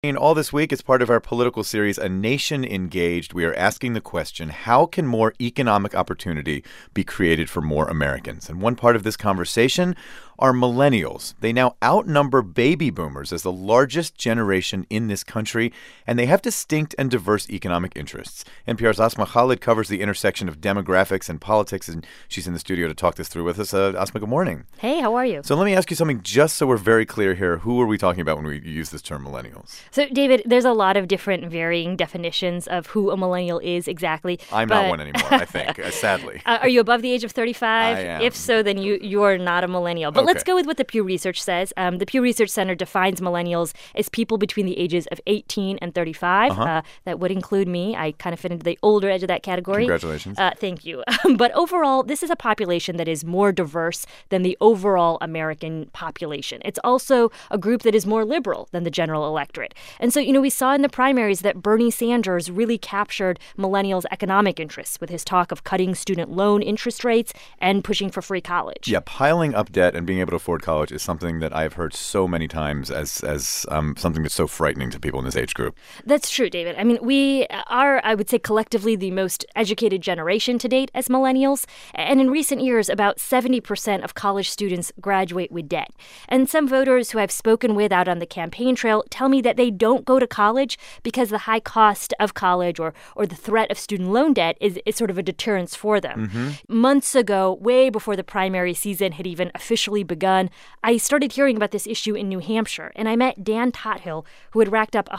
All this week, as part of our political series, A Nation Engaged, we are asking the question, how can more economic opportunity be created for more Americans? And one part of this conversation are millennials. They now outnumber baby boomers as the largest generation in this country, and they have distinct and diverse economic interests. NPR's Asma Khalid covers the intersection of demographics and politics, and she's in the studio to talk this through with us. Asma, good morning. Hey, how are you? So let me ask you something just so we're very clear here. Who are we talking about when we use this term millennials? So, David, there's a lot of different varying definitions of who a millennial is exactly. I'm not one anymore, I think, sadly. Are you above the age of 35? I am. If so, then you are not a millennial. But let's go with what the Pew Research says. The Pew Research Center defines millennials as people between the ages of 18 and 35. That would include me. I kind of fit into the older edge of that category. Congratulations. Thank you. But overall, this is a population that is more diverse than the overall American population. It's also a group that is more liberal than the general electorate. And so, we saw in the primaries that Bernie Sanders really captured millennials' economic interests with his talk of cutting student loan interest rates and pushing for free college. Yeah, piling up debt and being able to afford college is something that I've heard so many times as something that's so frightening to people in this age group. That's true, David. I mean, we are, I would say, collectively the most educated generation to date as millennials. And in recent years, about 70% of college students graduate with debt. And some voters who I've spoken with out on the campaign trail tell me that they don't go to college because the high cost of college or the threat of student loan debt is sort of a deterrence for them. Months ago, way before the primary season had even officially begun, I started hearing about this issue in New Hampshire, and I met Dan Tothill, who had racked up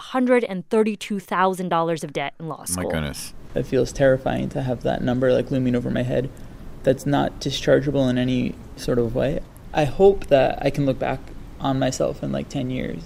$132,000 of debt in law school. My goodness. It feels terrifying to have that number looming over my head that's not dischargeable in any sort of way. I hope that I can look back on myself in 10 years.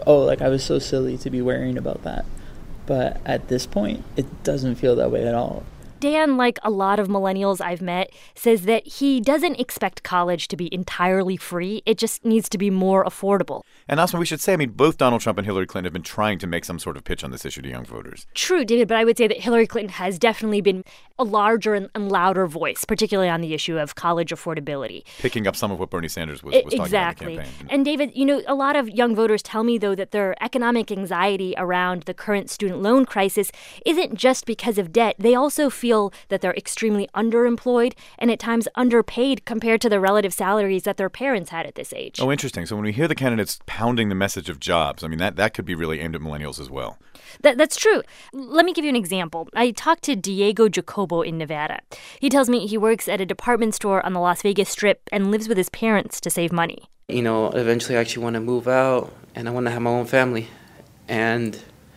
I was so silly to be worrying about that. But at this point, it doesn't feel that way at all. Dan, like a lot of millennials I've met, says that he doesn't expect college to be entirely free. It just needs to be more affordable. And Asma, we should say, both Donald Trump and Hillary Clinton have been trying to make some sort of pitch on this issue to young voters. True, David, but I would say that Hillary Clinton has definitely been a larger and louder voice, particularly on the issue of college affordability. Picking up some of what Bernie Sanders was talking about in the campaign. And David, a lot of young voters tell me, though, that their economic anxiety around the current student loan crisis isn't just because of debt. They also feel that they're extremely underemployed and at times underpaid compared to the relative salaries that their parents had at this age. Oh, interesting. So when we hear the candidates pounding the message of jobs, that could be really aimed at millennials as well. That's true. Let me give you an example. I talked to Diego Jacobo in Nevada. He tells me he works at a department store on the Las Vegas Strip and lives with his parents to save money. Eventually I actually want to move out and I want to have my own family. And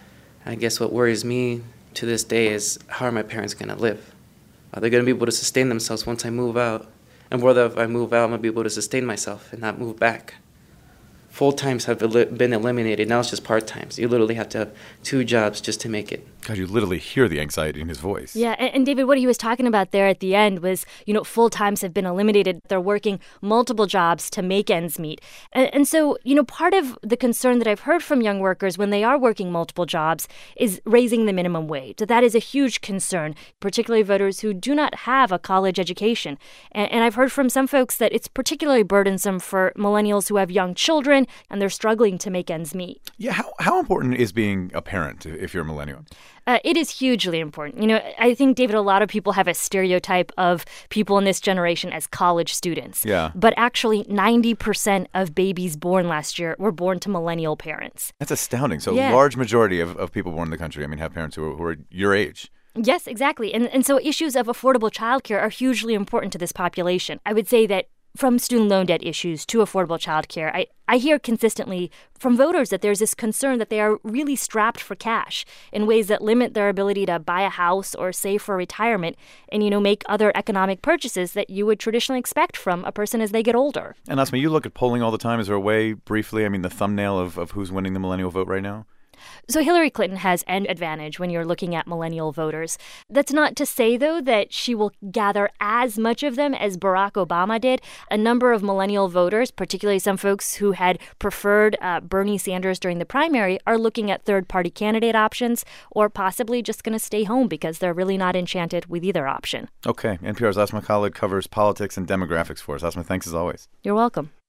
I guess what worries me to this day is, how are my parents going to live? Are they going to be able to sustain themselves once I move out? And whether if I move out, I'm going to be able to sustain myself and not move back. Full-times have been eliminated. Now it's just part-times. You literally have to have 2 jobs just to make it. God, you literally hear the anxiety in his voice. Yeah, and David, what he was talking about there at the end was, full-times have been eliminated. They're working multiple jobs to make ends meet. And so, part of the concern that I've heard from young workers when they are working multiple jobs is raising the minimum wage. That is a huge concern, particularly voters who do not have a college education. And I've heard from some folks that it's particularly burdensome for millennials who have young children and they're struggling to make ends meet. Yeah, how important is being a parent if you're a millennial? It is hugely important. I think, David, a lot of people have a stereotype of people in this generation as college students. Yeah. But actually, 90% of babies born last year were born to millennial parents. That's astounding. So yeah. A large majority of people born in the country, have parents who are your age. Yes, exactly. And so issues of affordable childcare are hugely important to this population. I would say that from student loan debt issues to affordable childcare, I hear consistently from voters that there's this concern that they are really strapped for cash in ways that limit their ability to buy a house or save for retirement and, make other economic purchases that you would traditionally expect from a person as they get older. And Asma, you look at polling all the time. Is there a way, briefly, the thumbnail of who's winning the millennial vote right now? So Hillary Clinton has an advantage when you're looking at millennial voters. That's not to say, though, that she will gather as much of them as Barack Obama did. A number of millennial voters, particularly some folks who had preferred Bernie Sanders during the primary, are looking at third-party candidate options or possibly just going to stay home because they're really not enchanted with either option. Okay. NPR's Asma Khalid covers politics and demographics for us. Asma, thanks as always. You're welcome.